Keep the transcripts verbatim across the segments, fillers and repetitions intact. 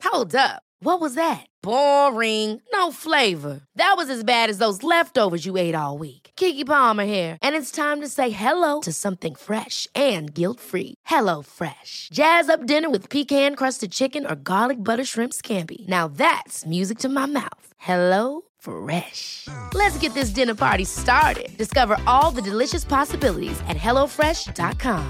Hold up. What was that? Boring. No flavor. That was as bad as those leftovers you ate all week. Keke Palmer here, and it's time to say hello to something fresh and guilt-free. Hello Fresh. Jazz up dinner with pecan-crusted chicken or garlic butter shrimp scampi. Now that's music to my mouth. Hello Fresh. Let's get this dinner party started. Discover all the delicious possibilities at hello fresh dot com.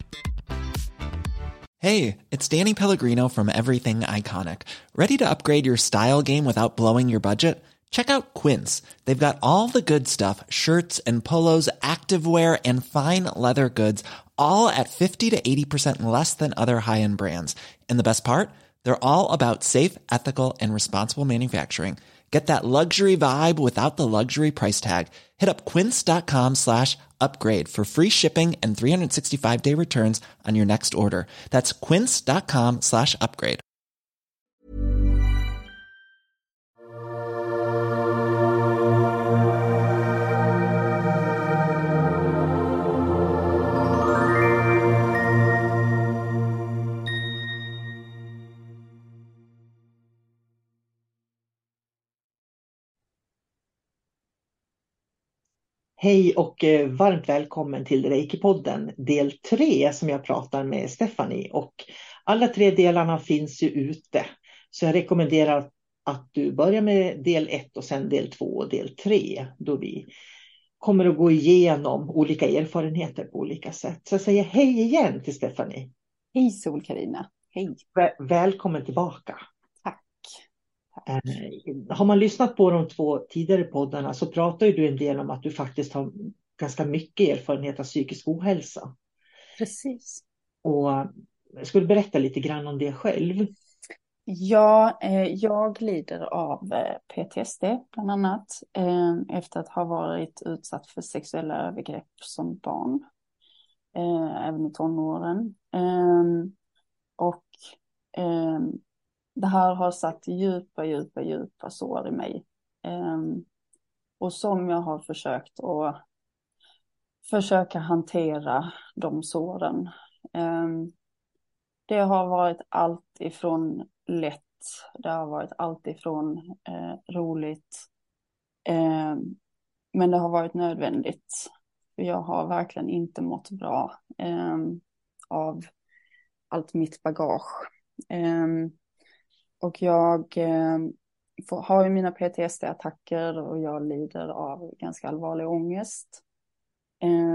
Hey, it's Danny Pellegrino from Everything Iconic. Ready to upgrade your style game without blowing your budget? Check out Quince. They've got all the good stuff, shirts and polos, activewear and fine leather goods, all at fifty to eighty percent less than other high-end brands. And the best part? They're all about safe, ethical and responsible manufacturing. Get that luxury vibe without the luxury price tag. Hit up quince.com slash upgrade for free shipping and three sixty-five day returns on your next order. That's quince.com slash upgrade. Hej och eh, varmt välkommen till Reiki-podden del tre som jag pratar med Stephanie, och alla tre delarna finns ju ute, så jag rekommenderar att du börjar med del ett och sen del två och del tre, då vi kommer att gå igenom olika erfarenheter på olika sätt. Så jag säger hej igen till Stephanie. Hej Sol-Carina, hej. Väl- välkommen tillbaka. Tack. Eh, har man lyssnat på de två tidigare poddarna så pratar ju du en del om att du faktiskt har ganska mycket erfarenhet av psykisk ohälsa. Precis. Och jag skulle berätta lite grann om det själv. Ja, eh, jag lider av eh, P T S D bland annat eh, efter att ha varit utsatt för sexuella övergrepp som barn, eh, även i tonåren. Eh, och eh, det här har satt djupa, djupa, djupa sår i mig. Eh, och som jag har försökt att försöka hantera de såren. Eh, det har varit allt ifrån lätt, det har varit allt ifrån eh, roligt, eh, men det har varit nödvändigt. Jag har verkligen inte mått bra eh, av allt mitt bagage. Eh, och jag eh, får, har ju mina P T S D-attacker och jag lider av ganska allvarlig ångest eh,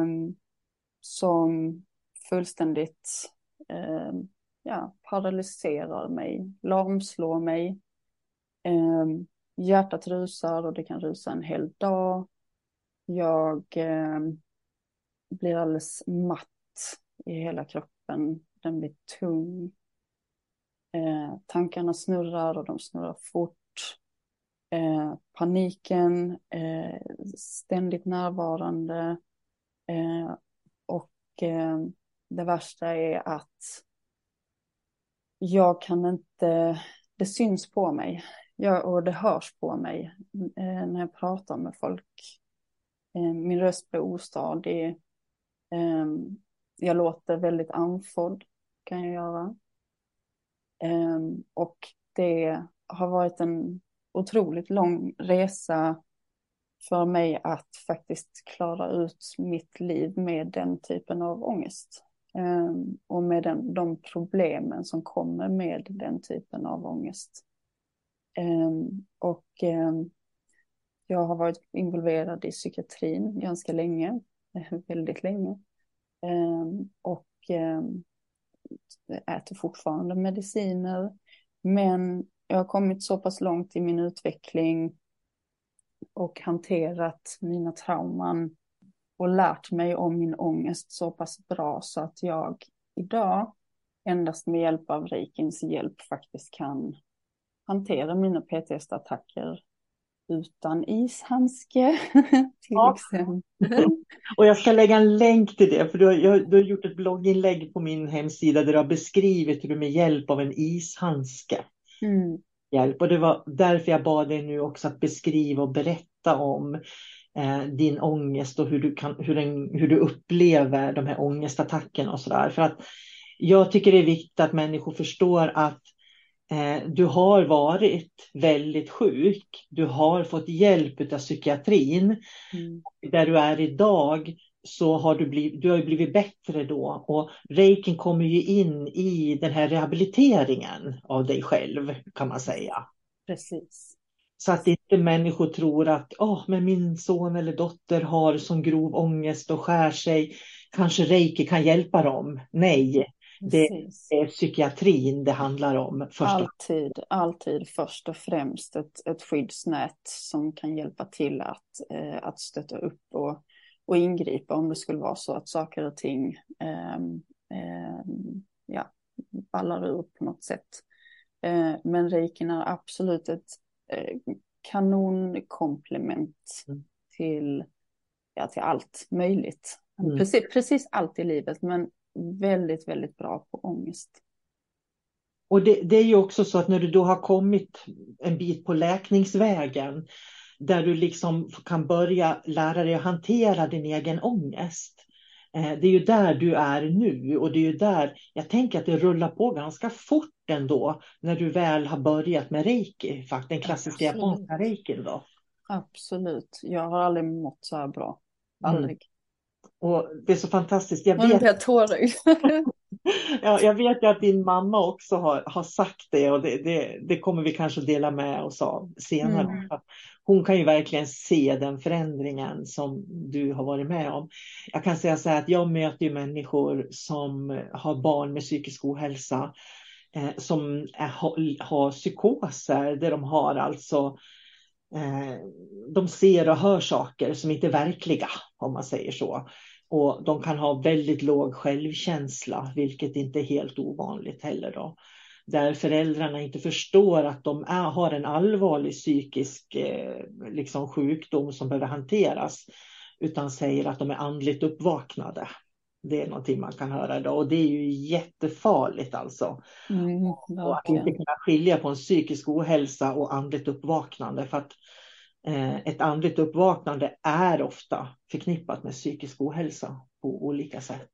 som fullständigt eh, ja, paralyserar mig, lamslår mig. Eh, hjärtat rusar och det kan rusa en hel dag. Jag eh, blir alldeles matt i hela kroppen. Den blir tung. Eh, tankarna snurrar och de snurrar fort. Eh, paniken eh, ständigt närvarande. Eh, och eh, det värsta är att jag kan inte, det syns på mig jag, och det hörs på mig eh, när jag pratar med folk. Eh, min röst blir ostadig. Eh, jag låter väldigt andfådd, kan jag göra. Eh, och det har varit en otroligt lång resa för mig att faktiskt klara ut mitt liv med den typen av ångest. Um, och med den, de problemen som kommer med den typen av ångest. Um, och um, jag har varit involverad i psykiatrin ganska länge, väldigt länge. Um, och um, äter fortfarande mediciner. Men jag har kommit så pass långt i min utveckling och hanterat mina trauman och lärt mig om min ångest så pass bra så att jag idag endast med hjälp av reikins hjälp faktiskt kan hantera mina P T S D-attacker utan ishandske till Ja. exempel. Och jag ska lägga en länk till det, för du har, jag, du har gjort ett blogginlägg på min hemsida där du har beskrivit hur du med hjälp av en ishandske Mm. hjälp. Och det var därför jag bad dig nu också att beskriva och berätta om eh, din ångest och hur du, kan, hur, den, hur du upplever de här ångestattackerna och sådär. För att jag tycker det är viktigt att människor förstår att Eh, du har varit väldigt sjuk. Du har fått hjälp av psykiatrin. Mm. Där du är idag så har du blivit, du har ju blivit bättre då. Och reikin kommer ju in i den här rehabiliteringen av dig själv, kan man säga. Precis. Så att inte människor tror att oh, men min son eller dotter har sån grov ångest och skär sig. Kanske reiki kan hjälpa dem. Nej, det Precis. är psykiatrin det handlar om. Först. Alltid, alltid först och främst ett, ett skyddsnät som kan hjälpa till att, eh, att stötta upp och, och ingripa om det skulle vara så att saker och ting eh, eh, ja, ballar ur på något sätt. Eh, men reikin är absolut ett eh, kanonkomplement Mm. till, ja, till allt möjligt. Mm. Precis, precis allt i livet, men väldigt, väldigt bra på ångest. Och det, det är ju också så att när du då har kommit en bit på läkningsvägen där du liksom kan börja lära dig att hantera din egen ångest. Eh, det är ju där du är nu och det är ju där jag tänker att det rullar på ganska fort ändå när du väl har börjat med reiki, faktiskt den klassiska Absolut. japanska reikin då. Absolut, jag har aldrig mått så här bra. Aldrig. Mm. Och det är så fantastiskt. Jag Nu vet, blir jag tårögd. ja, jag vet ju att din mamma också har, har sagt det och det, det, det kommer vi kanske dela med oss av senare. Mm. Hon kan ju verkligen se den förändringen som du har varit med om. Jag kan säga så här att jag möter ju människor som har barn med psykisk ohälsa, eh, som är, har, har psykoser där de har alltså eh, de ser och hör saker som inte är verkliga, om man säger så. Och de kan ha väldigt låg självkänsla, vilket inte är helt ovanligt heller då. Där föräldrarna inte förstår att de är, har en allvarlig psykisk eh, liksom sjukdom som behöver hanteras. Utan säger att de är andligt uppvaknade. Det är någonting man kan höra då. Och det är ju jättefarligt alltså. Mm, och att inte kunna skilja på en psykisk ohälsa och andligt uppvaknande. För att eh, ett andligt uppvaknande är ofta förknippat med psykisk ohälsa på olika sätt.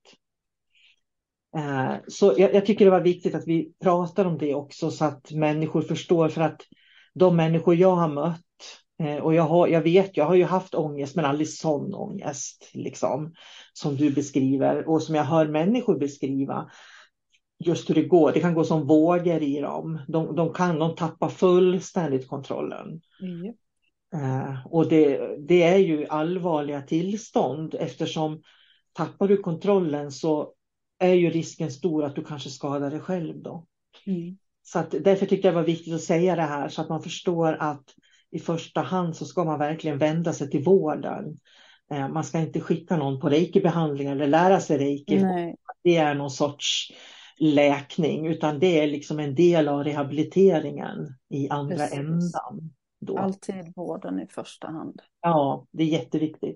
Så jag, jag tycker det var viktigt att vi pratar om det också så att människor förstår, för att de människor jag har mött och jag, har, jag vet, jag har ju haft ångest men aldrig sån ångest liksom, som du beskriver och som jag hör människor beskriva just hur det går. Det kan gå som vågor i dem. De, de kan de tappa fullständigt kontrollen. Mm. Och det, det är ju allvarliga tillstånd eftersom tappar du kontrollen så är ju risken stor att du kanske skadar dig själv då. Mm. Så att därför tyckte jag det var viktigt att säga det här så att man förstår att i första hand så ska man verkligen vända sig till vården. Eh, man ska inte skicka någon på reiki-behandling eller lära sig reiki. Nej. Det är någon sorts läkning utan det är liksom en del av rehabiliteringen i andra Precis. ändan. Då. Alltid vården i första hand. Ja, det är jätteviktigt.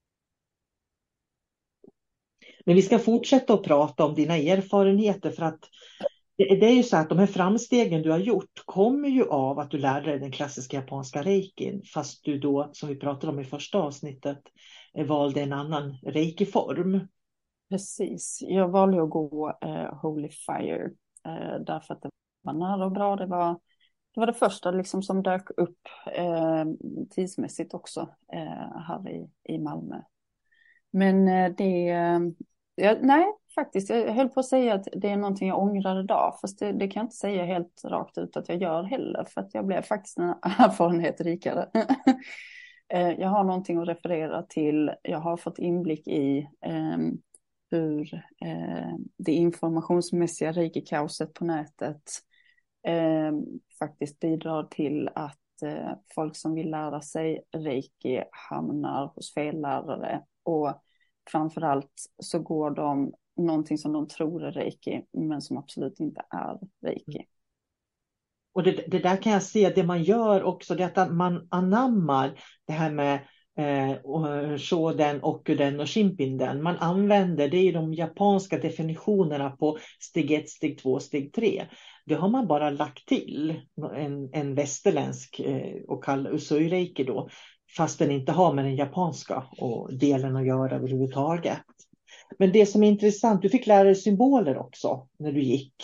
Men vi ska fortsätta att prata om dina erfarenheter för att det, det är ju så att de här framstegen du har gjort kommer ju av att du lärde dig den klassiska japanska reikin fast du då, som vi pratade om i första avsnittet, valde en annan reikiform. Precis, jag valde att gå eh, Holy Fire eh, därför att det var nära och bra. Det var det, var det första liksom som dök upp eh, tidsmässigt också eh, här i, i Malmö. Men eh, det, eh, ja, nej faktiskt, jag höll på att säga att det är någonting jag ångrar idag. Fast det, det kan jag inte säga helt rakt ut att jag gör heller. För att jag blev faktiskt en erfarenhet rikare. eh, jag har någonting att referera till. Jag har fått inblick i eh, hur eh, det informationsmässiga reiki-kaoset på nätet eh, faktiskt bidrar till att eh, folk som vill lära sig reiki hamnar hos fel lärare. Och framförallt så går de någonting som de tror är reiki men som absolut inte är reiki. Och det, det där kan jag se, det man gör också det är att man anammar det här med eh, shoden, okuden och shinpinden. Man använder, det är de japanska definitionerna på steg ett, steg två, steg tre. Det har man bara lagt till en, en västerländsk eh, och kallar usui reiki då. Fast den inte har med den japanska och delen att göra överhuvudtaget. Men det som är intressant, du fick lära dig symboler också när du gick.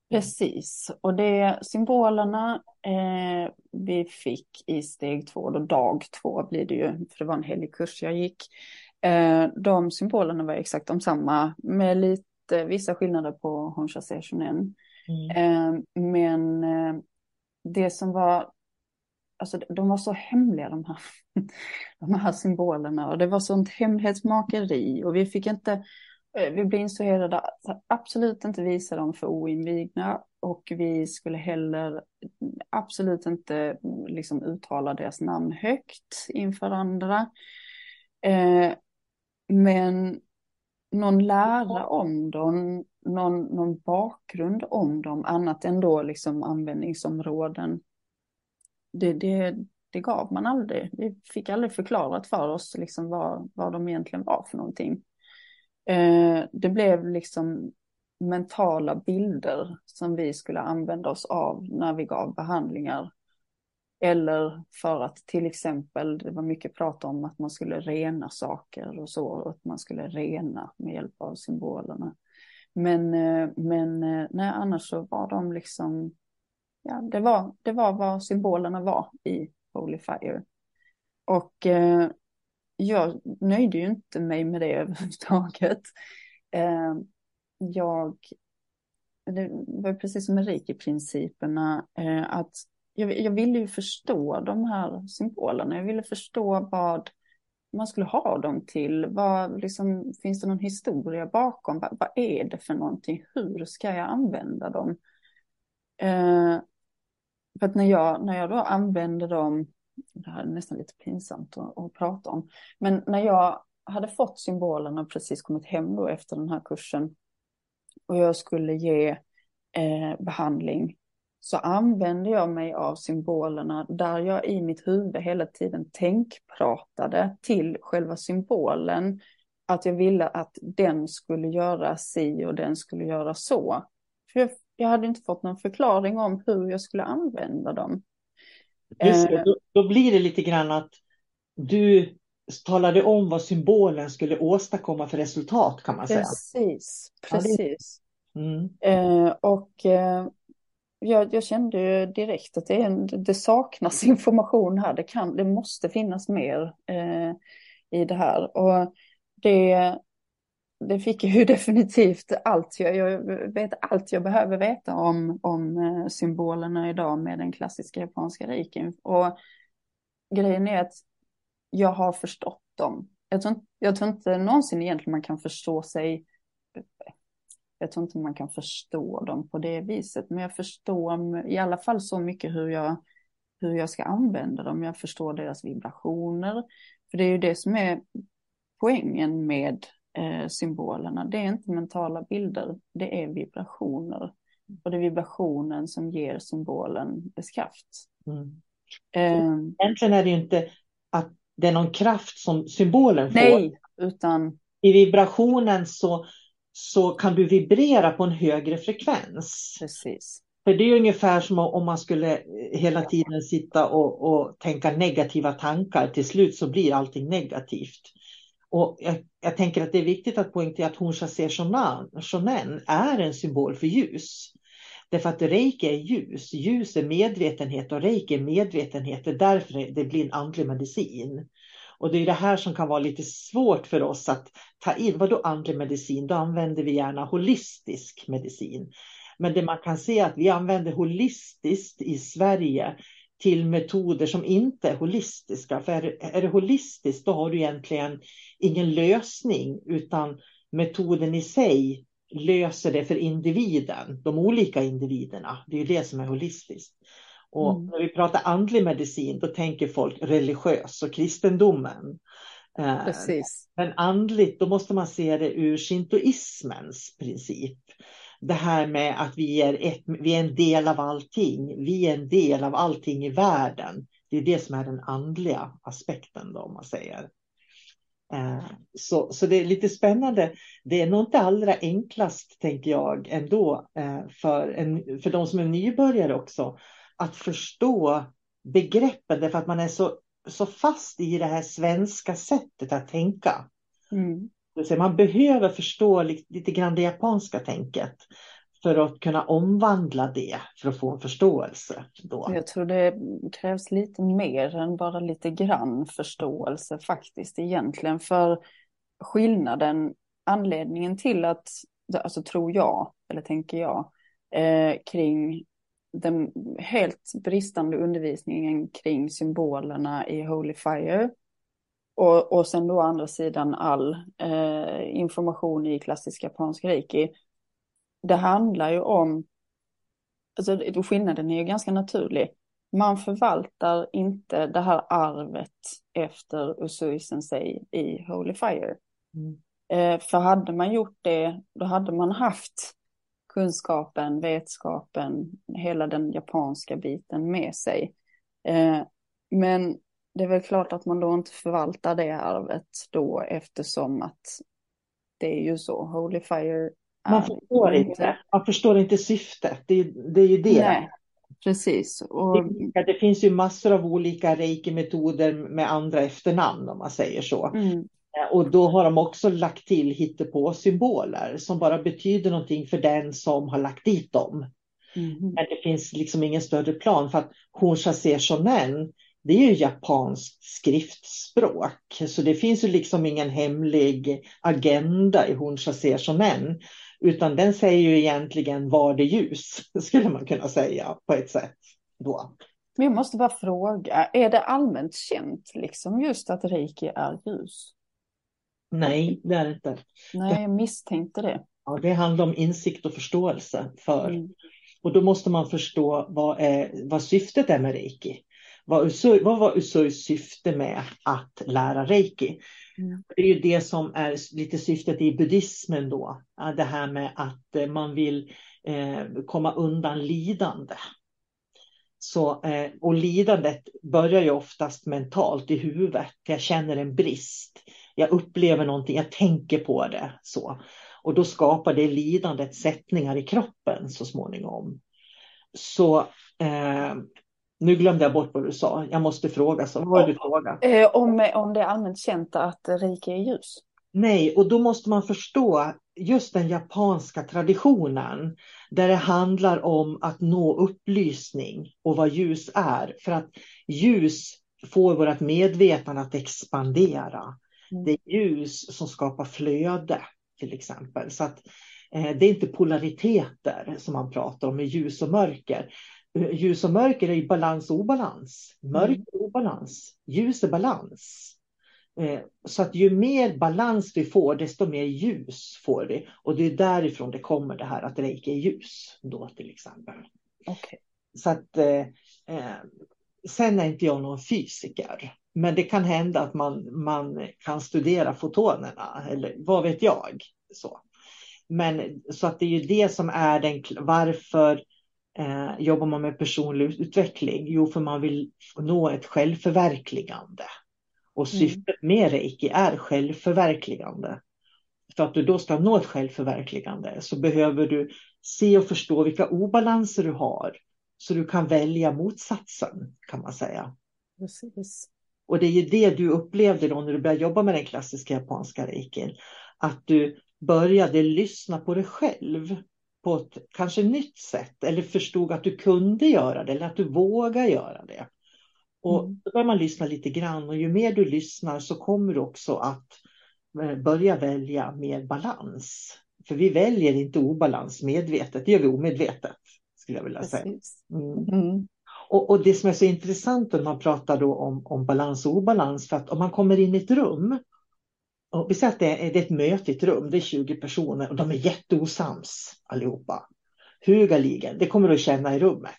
Precis, och det symbolerna eh, vi fick i steg två, då dag två blir det ju, för det var en helig kurs jag gick. Eh, de symbolerna var exakt de samma med lite vissa skillnader på Hon-Chasé Shonen. Mm. Eh, men eh, det som var, alltså de var så hemliga de här, de här symbolerna, och det var sånt hemlighetsmakeri, och vi fick inte, vi blev instruerade att absolut inte visa dem för oinvigna, och vi skulle heller absolut inte liksom uttala deras namn högt inför andra. Eh, men någon lära om dem, någon, någon bakgrund om dem, annat än då liksom användningsområden, det, det, det gav man aldrig. Vi fick aldrig förklarat för oss liksom vad, vad de egentligen var för någonting. Eh, det blev liksom mentala bilder som vi skulle använda oss av när vi gav behandlingar. Eller för att till exempel, det var mycket prat om att man skulle rena saker och så, och att man skulle rena med hjälp av symbolerna. Men, eh, men eh, nej, annars så var de liksom, ja, det var, det var vad symbolerna var i Holy Fire. Och eh, jag nöjde ju inte mig med det överhuvudtaget. Eh, jag, det var precis som med reiki-principerna, eh, att jag, jag ville ju förstå de här symbolerna. Jag ville förstå vad man skulle ha dem till. Vad, liksom, finns det någon historia bakom? Vad, vad är det för någonting? Hur ska jag använda dem? Eh, för att när jag, när jag då använde dem, det här är nästan lite pinsamt att, att prata om, men när jag hade fått symbolerna och precis kommit hem då efter den här kursen och jag skulle ge eh, behandling, så använde jag mig av symbolerna där jag i mitt huvud hela tiden tänkpratade till själva symbolen, att jag ville att den skulle göra si och den skulle göra så. För jag, jag hade inte fått någon förklaring om hur jag skulle använda dem. Just det, då, då blir det lite grann att du talade om vad symbolen skulle åstadkomma för resultat, kan man Precis, säga. precis. Ja, det... mm. eh, och eh, jag, jag kände ju direkt att det, är, det saknas information här. Det, kan, det måste finnas mer eh, i det här. Och det, det fick jag ju definitivt allt. Jag, jag vet allt jag behöver veta om, om symbolerna idag med den klassiska japanska reikin. Och grejen är att jag har förstått dem. Jag tror, inte, jag tror inte någonsin egentligen man kan förstå sig. Jag tror inte man kan förstå dem på det viset. Men jag förstår i alla fall så mycket hur jag, hur jag ska använda dem. Jag förstår deras vibrationer. För det är ju det som är poängen med eh, symbolerna. Det är inte mentala bilder. Det är vibrationer. Och det är vibrationen som ger symbolen dess kraft. Mm. Eh, Egentligen är det ju inte att det är någon kraft som symbolen får. nej, utan... I vibrationen så, så kan du vibrera på en högre frekvens. Precis. För det är ungefär som om man skulle hela tiden sitta och, och tänka negativa tankar. Till slut så blir allting negativt. Och jag, jag tänker att det är viktigt att poängtera att Hon-Chasé Shonen är en symbol för ljus. Därför att reiki är ljus. Ljus är medvetenhet och reiki är medvetenhet. Det är därför det blir en andlig medicin. Och det är det här som kan vara lite svårt för oss att ta in. Vad då andlig medicin? Då använder vi gärna holistisk medicin. Men det man kan se är att vi använder holistiskt i Sverige till metoder som inte är holistiska. För är det, är det holistiskt, då har du egentligen ingen lösning, utan metoden i sig löser det för individen, de olika individerna. Det är ju det som är holistiskt. Och mm. när vi pratar andlig medicin, då tänker folk religiös och kristendomen. Precis. Men andligt, då måste man se det ur shintoismens princip. Det här med att vi är, ett, vi är en del av allting. Vi är en del av allting i världen. Det är det som är den andliga aspekten då, om man säger. Så, så det är lite spännande. Det är nog inte allra enklast, tänker jag, ändå för, en, för de som är nybörjare också, att förstå begreppen, därför att man är så, så fast i det här svenska sättet att tänka. Mm. Man behöver förstå lite, lite grann det japanska tänket för att kunna omvandla det för att få en förståelse då. Jag tror det krävs lite mer än bara lite grann förståelse faktiskt egentligen. För skillnaden, anledningen till att, alltså tror jag, eller tänker jag, eh, kring den helt bristande undervisningen kring symbolerna i Holy Fire och, och sen då å andra sidan all eh, information i klassisk japansk reiki. Det handlar ju om, alltså skillnaden är ju ganska naturlig. Man förvaltar inte det här arvet efter Usui Sensei i Holy Fire. Mm. Eh, för hade man gjort det, då hade man haft kunskapen, vetskapen, hela den japanska biten med sig. Eh, men det är väl klart att man då inte förvaltar det arvet då, eftersom att det är ju så. Holy Fire är Man förstår inte... inte. Man förstår inte syftet. Det, det är ju det. Nej, precis. Och... Det, det finns ju massor av olika reiki-metoder med andra efternamn, om man säger så. Mm. Och då har de också lagt till hittepå-symboler som bara betyder någonting för den som har lagt dit dem. Mm. Men det finns liksom ingen större plan, för att Honsha Shonen, det är ju japanskt skriftspråk. Så det finns ju liksom ingen hemlig agenda i Honsha Shonen, utan den säger ju egentligen var det ljus, skulle man kunna säga på ett sätt då. Men jag måste bara fråga, är det allmänt känt liksom just att reiki är ljus? Nej, det är det inte. Nej, jag misstänkte det. Ja, det handlar om insikt och förståelse för. Mm. Och då måste man förstå vad, är, vad syftet är med reiki. Vad, Usui, vad var Usuis syfte med att lära reiki? Mm. Det är ju det som är lite syftet i buddhismen då. Det här med att man vill eh, komma undan lidande. Så, eh, och lidandet börjar ju oftast mentalt i huvudet. Jag känner en brist. Jag upplever någonting, jag tänker på det. Så. Och då skapar det lidandet sättningar i kroppen så småningom. Så eh, nu glömde jag bort vad du sa. Jag måste fråga. Så vad var det du frågade? Eh, om, om det är allmänt känt att reiki är ljus? Nej, och då måste man förstå just den japanska traditionen. Där det handlar om att nå upplysning och vad ljus är. För att ljus får vårt medvetande att expandera. Mm. Det är ljus som skapar flöde till exempel. Så att eh, det är inte polariteter som man pratar om med ljus och mörker. Ljus och mörker är ju balans och obalans. Mörker är obalans. Ljus är balans. Eh, så att ju mer balans vi får, desto mer ljus får vi. Och det är därifrån det kommer det här att reiki är ljus då till exempel. Okay. Så att eh, eh, sen är inte jag någon fysiker. Men det kan hända att man, man kan studera fotonerna. Eller vad vet jag. Så. Men så att det är ju det som är den, varför eh, jobbar man med personlig utveckling? Jo, för man vill nå ett självförverkligande. Och syftet med reiki är självförverkligande. För att du då ska nå ett självförverkligande så behöver du se och förstå vilka obalanser du har. Så du kan välja motsatsen, kan man säga. Precis. Och det är ju det du upplevde då när du började jobba med den klassiska japanska reikin. Att du började lyssna på dig själv på ett kanske nytt sätt. Eller förstod att du kunde göra det eller att du vågar göra det. Och Mm. då börjar man lyssna lite grann. Och ju mer du lyssnar så kommer du också att börja välja mer balans. För vi väljer inte obalans medvetet. Det gör vi omedvetet, skulle jag vilja säga. Mm. Mm. Och, och det som är så intressant när man pratar då om, om balans och obalans. För att om man kommer in i ett rum. Och vi säger att det är, det är ett möte i ett rum. Det är tjugo personer och de är jätteosams allihopa. Högaligen. Det kommer du att känna i rummet.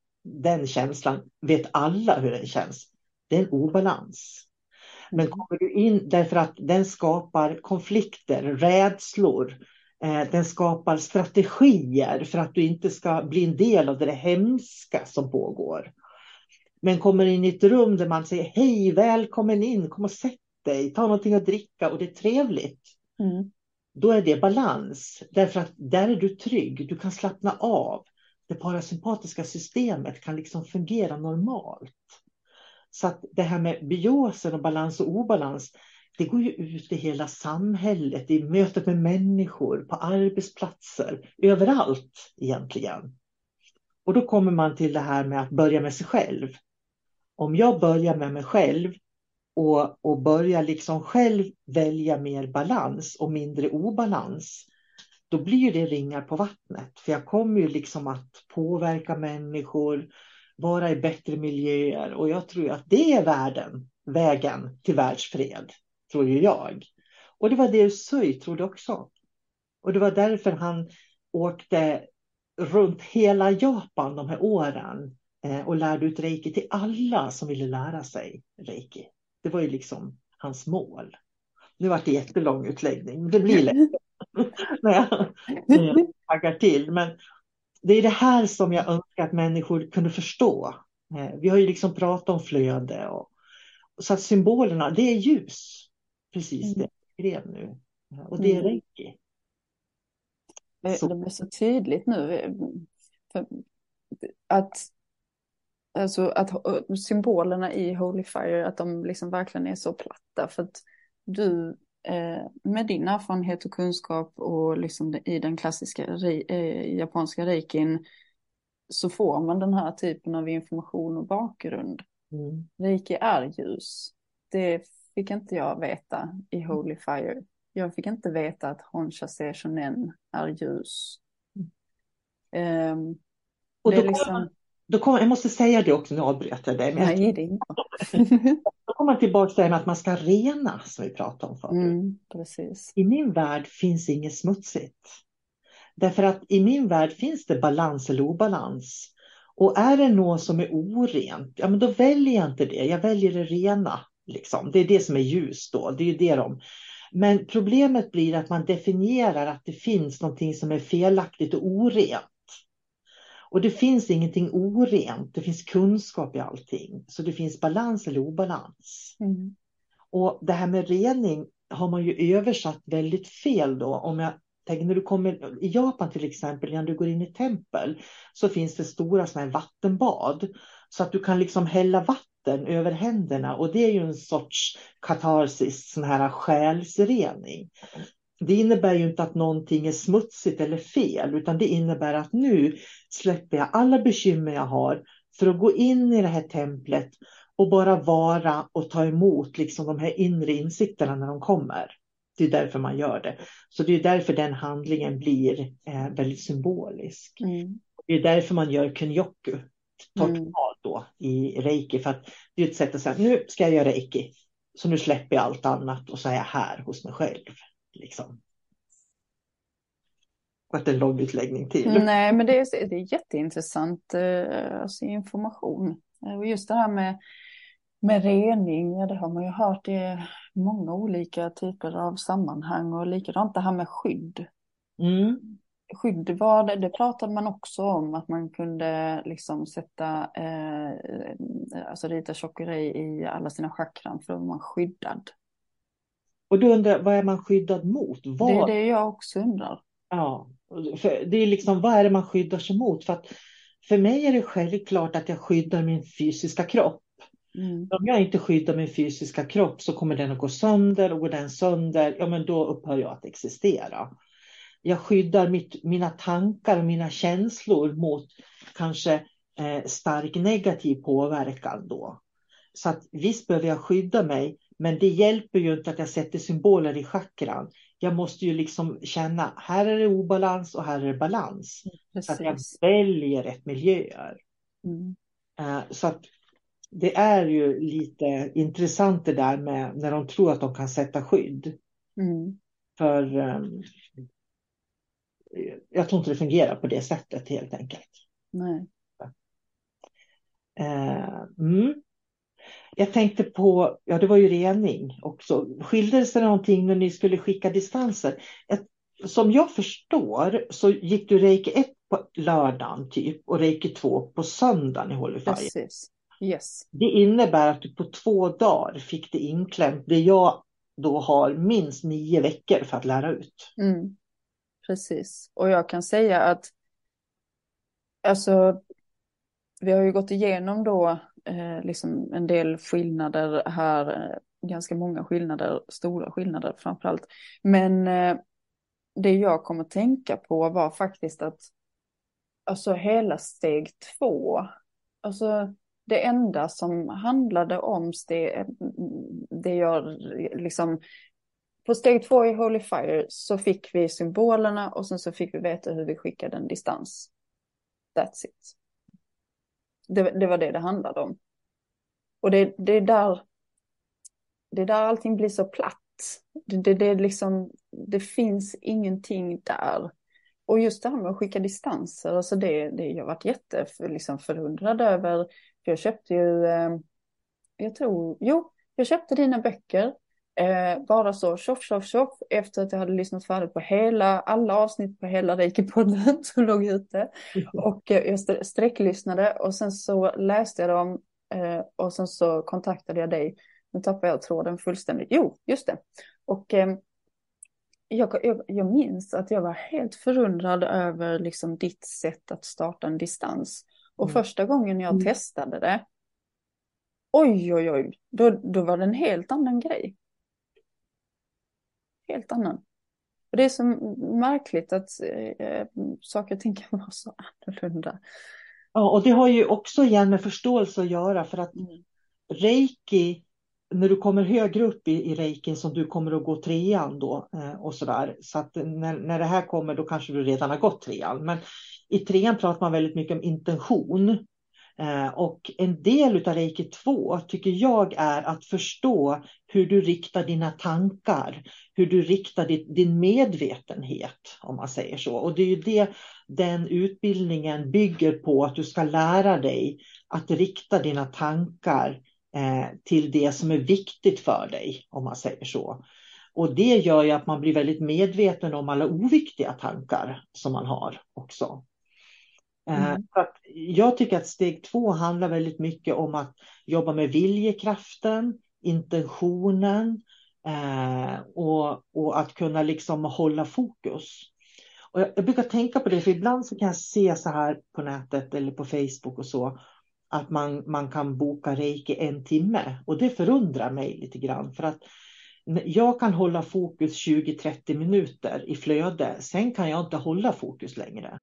Den känslan vet alla hur den känns. Det är en obalans. Men kommer du in därför att den skapar konflikter, rädslor. Eh, den skapar strategier för att du inte ska bli en del av det hemska som pågår. Men kommer in i ett rum där man säger hej, välkommen in, kom och sätt dig, ta någonting att dricka och det är trevligt. Mm. Då är det balans. Därför att där är du trygg, du kan slappna av. Det parasympatiska systemet kan liksom fungera normalt. Så att det här med biosen och balans och obalans, det går ju ut i hela samhället, i mötet med människor, på arbetsplatser, överallt egentligen. Och då kommer man till det här med att börja med sig själv. Om jag börjar med mig själv och, och börjar liksom själv välja mer balans och mindre obalans, då blir ju det ringar på vattnet. För jag kommer ju liksom att påverka människor, vara i bättre miljöer. Och jag tror att det är världen, vägen till världsfred, tror ju jag. Och det var det Usui trodde också. Och det var därför han åkte runt hela Japan de här åren eh, och lärde ut reiki till alla som ville lära sig reiki. Det var ju liksom hans mål. Nu var det en jättelång utläggning, men det blir lätt när jag taggar till. Men det är det här som jag önskar att människor kunde förstå. Eh, vi har ju liksom pratat om flöde. Och, så att symbolerna, det är ljus. Precis det jag skrev nu. Och det är reiki. Det, det blir så tydligt nu. För att, alltså, att symbolerna i Holy Fire, att de liksom verkligen är så platta. För att du eh, med din erfarenhet och kunskap och liksom i den klassiska re, eh, japanska reikin, så får man den här typen av information och bakgrund. Mm. Reiki är ljus. Det fick inte jag veta i Holy Fire. Jag fick inte veta att Honsha Shonen är ljus. Um, och det då är liksom... kommer, då kommer, jag måste säga det också, nu avbröt jag dig. Nej, det är inte. Då kommer man tillbaka till det med att man ska rena, som vi pratade om förut. Mm, precis. I min värld finns inget smutsigt. Därför att i min värld finns det balans eller obalans. Och är det något som är orent, ja men då väljer jag inte det. Jag väljer det rena. Liksom. Det är det som är ljus då. Det är ju det de... Men problemet blir att man definierar att det finns någonting som är felaktigt och orent. Och det finns ingenting orent. Det finns kunskap i allting. Så det finns balans eller obalans. Mm. Och det här med rening har man ju översatt väldigt fel då. Om jag tänker när du kommer i Japan till exempel, när du går in i tempel, så finns det stora såna här vattenbad. Så att du kan liksom hälla vatten över händerna. Och det är ju en sorts katarsis, sån här själsrening. Det innebär ju inte att någonting är smutsigt eller fel, utan det innebär att nu släpper jag alla bekymmer jag har för att gå in i det här templet och bara vara och ta emot liksom de här inre insikterna när de kommer. Det är därför man gör det. Så det är därför den handlingen blir eh, väldigt symbolisk. Mm. Det är därför man gör kunyoku totalt Mm. då i reiki. För att det är ett sätt att säga, nu ska jag göra reiki. Så nu släpper jag allt annat och så är jag här hos mig själv. Liksom. Vart en lång utläggning till. Nej, men det är, det är jätteintressant eh, alltså information. Och just det här med, med rening, ja, det har man ju hört i många olika typer av sammanhang. Och likadant det här med skydd. Mm. Skydd var det, det pratade man också om, att man kunde liksom sätta, eh, alltså rita chokurei i alla sina chakran för att vara skyddad. Och då undrar, vad är man skyddad mot? Vad... Det är det jag också undrar. Ja, för det är liksom, vad är det man skyddar sig mot? För att för mig är det självklart att jag skyddar min fysiska kropp. Mm. Om jag inte skyddar min fysiska kropp så kommer den att gå sönder, och går den sönder, ja men då upphör jag att existera. Jag skyddar mitt, mina tankar och mina känslor mot kanske eh, stark negativ påverkan då. Så att visst behöver jag skydda mig, men det hjälper ju inte att jag sätter symboler i chakran. Jag måste ju liksom känna, här är det obalans och här är det balans. Precis. Så att jag väljer rätt miljöer. Mm. Uh, så att det är ju lite intressant det där med när de tror att de kan sätta skydd. Mm. För um, jag tror inte det fungerar på det sättet helt enkelt. Nej. Uh, mm. Jag tänkte på, ja det var ju rening också. Skilde det sig någonting när ni skulle skicka distanser? Ett, som jag förstår så gick du reiki ett på lördagen typ och reiki två på söndagen i Holy Fire. Precis, yes. Det innebär att du på två dagar fick det inklämt. Det jag då har minst nio veckor för att lära ut. Mm. Precis, och jag kan säga att alltså vi har ju gått igenom då Eh, liksom en del skillnader här ganska många skillnader, stora skillnader framförallt. Men eh, det jag kommer tänka på var faktiskt att alltså hela steg två, alltså det enda som handlade om steg, det jag liksom, på steg två i Holy Fire så fick vi symbolerna och sen så fick vi veta hur vi skickade en distans. That's it. Det, det var det det handlade om. Och det, det är där det är där allting blir så platt. Det, det, det, är liksom, det finns ingenting där. Och just det här med att skicka distanser, alltså det, det jag har varit jätte liksom förundrad över. För jag köpte ju, eh, jag tror, jo, jag köpte dina böcker. Eh, bara så, tjoff, tjoff, tjoff, efter att jag hade lyssnat färdigt på hela, alla avsnitt på hela Reiki-podden som låg ute. Och eh, jag sträcklyssnade och sen så läste jag dem eh, och sen så kontaktade jag dig. Nu tappar jag tråden fullständigt. Jo, just det. Och eh, jag, jag, jag minns att jag var helt förundrad över liksom ditt sätt att starta en distans. Och mm. första gången jag mm. testade det, oj, oj, oj, då, då var det en helt annan grej. Helt annan. Och det är så märkligt att eh, saker och ting kan vara så annorlunda. Ja, och det har ju också igen med förståelse att göra, för att mm. Reiki, när du kommer högre upp i, i Reiki som du kommer att gå trean då eh, och sådär. Så att när, när det här kommer då kanske du redan har gått trean. Men i trean pratar man väldigt mycket om intention. Eh, och en del av Reiki två tycker jag är att förstå hur du riktar dina tankar. Hur du riktar din, din medvetenhet, om man säger så. Och det är ju det den utbildningen bygger på, att du ska lära dig att rikta dina tankar eh, till det som är viktigt för dig, om man säger så. Och det gör ju att man blir väldigt medveten om alla oviktiga tankar som man har också. Mm. För att jag tycker att steg två handlar väldigt mycket om att jobba med viljekraften, intentionen eh, och, och att kunna liksom hålla fokus. Och jag, jag brukar tänka på det, för ibland så kan jag se så här på nätet eller på Facebook och så, att man, man kan boka Reiki en timme, och det förundrar mig lite grann, för att jag kan hålla fokus tjugo till trettio minuter i flöde, sen kan jag inte hålla fokus längre.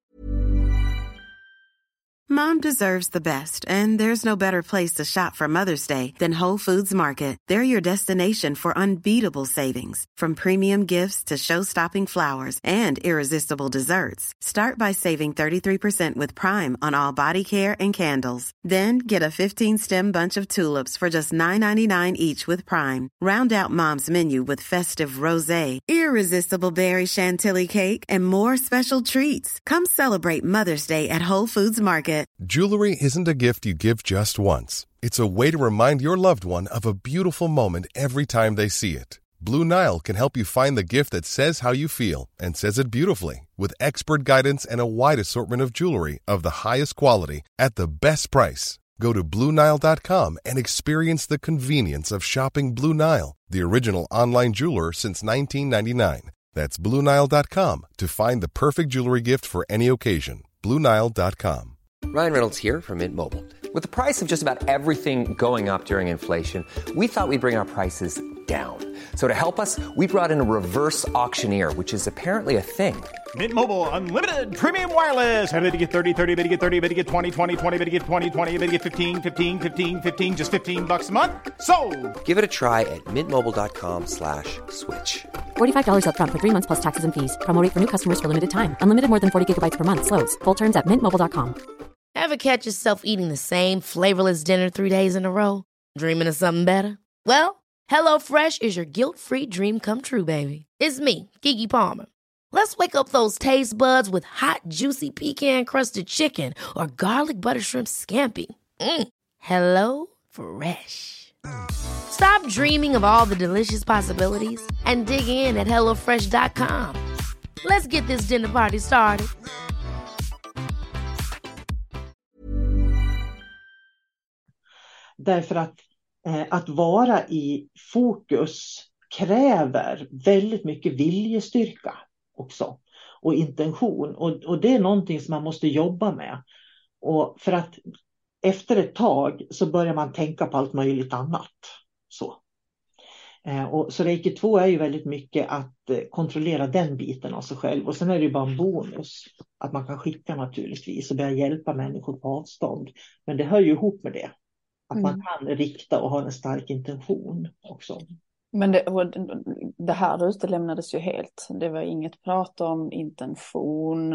Mom deserves the best, and there's no better place to shop for Mother's Day than Whole Foods Market. They're your destination for unbeatable savings, from premium gifts to show-stopping flowers and irresistible desserts. Start by saving thirty-three percent with Prime on all body care and candles. Then get a fifteen-stem bunch of tulips for just nine ninety-nine each with Prime. Round out Mom's menu with festive rosé, irresistible berry chantilly cake, and more special treats. Come celebrate Mother's Day at Whole Foods Market. Jewelry isn't a gift you give just once. It's a way to remind your loved one of a beautiful moment every time they see it. Blue Nile can help you find the gift that says how you feel and says it beautifully, with expert guidance and a wide assortment of jewelry of the highest quality at the best price. Go to Blue Nile dot com and experience the convenience of shopping Blue Nile, the original online jeweler since nineteen ninety-nine. That's Blue Nile dot com to find the perfect jewelry gift for any occasion. Blue Nile dot com. Ryan Reynolds here from Mint Mobile. With the price of just about everything going up during inflation, we thought we'd bring our prices down. So to help us, we brought in a reverse auctioneer, which is apparently a thing. Mint Mobile Unlimited Premium Wireless. How to get thirty, thirty, how to get thirty, how to get twenty, twenty, twenty, how to get twenty, twenty, how to get fifteen, fifteen, fifteen, fifteen, just fifteen bucks a month? Sold! Give it a try at mintmobile.com slash switch. forty-five dollars up front for three months plus taxes and fees. Promo rate for new customers for limited time. Unlimited more than forty gigabytes per month. Slows full terms at mint mobile dot com. Ever catch yourself eating the same flavorless dinner three days in a row? Dreaming of something better? Well, HelloFresh is your guilt-free dream come true, baby. It's me, Keke Palmer. Let's wake up those taste buds with hot, juicy pecan-crusted chicken or garlic butter shrimp scampi. Mm. Hello Fresh. Stop dreaming of all the delicious possibilities and dig in at hello fresh dot com. Let's get this dinner party started. Därför att, eh, att vara i fokus kräver väldigt mycket viljestyrka också. Och intention. Och, och det är någonting som man måste jobba med. Och för att efter ett tag så börjar man tänka på allt möjligt annat. Så. Och så reiki två är ju väldigt mycket att kontrollera den biten av sig själv. Och sen är det ju bara en bonus att man kan skicka naturligtvis och börja hjälpa människor på avstånd. Men det hör ju ihop med det. Att mm. man kan rikta och ha en stark intention också. Men det, det här utelämnades ju helt. Det var inget prat om intention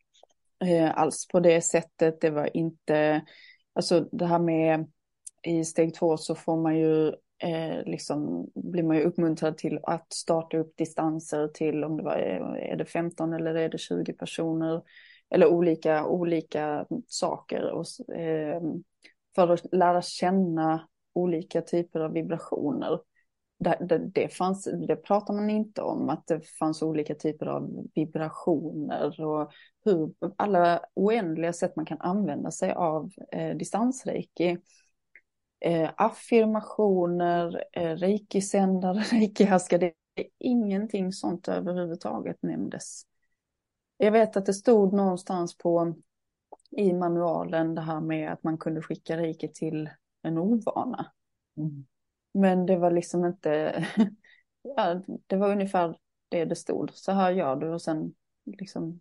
eh, alls på det sättet. Det var inte, alltså det här med i steg två så får man ju Eh, liksom blir man ju uppmuntrad till att starta upp distanser till om det var, är det femton eller är det tjugo personer eller olika, olika saker och, eh, för att lära känna olika typer av vibrationer. Det, det, det, fanns, det pratar man inte om, att det fanns olika typer av vibrationer och hur alla oändliga sätt man kan använda sig av eh, distansreiki. Eh, affirmationer, eh, reiki-sändare, reiki-härskare, det är ingenting sånt överhuvudtaget nämndes. Jag vet att det stod någonstans på i manualen det här med att man kunde skicka reiki till en ovana. Mm. Men det var liksom inte, ja, det var ungefär det det stod. Så här gör du och sen liksom.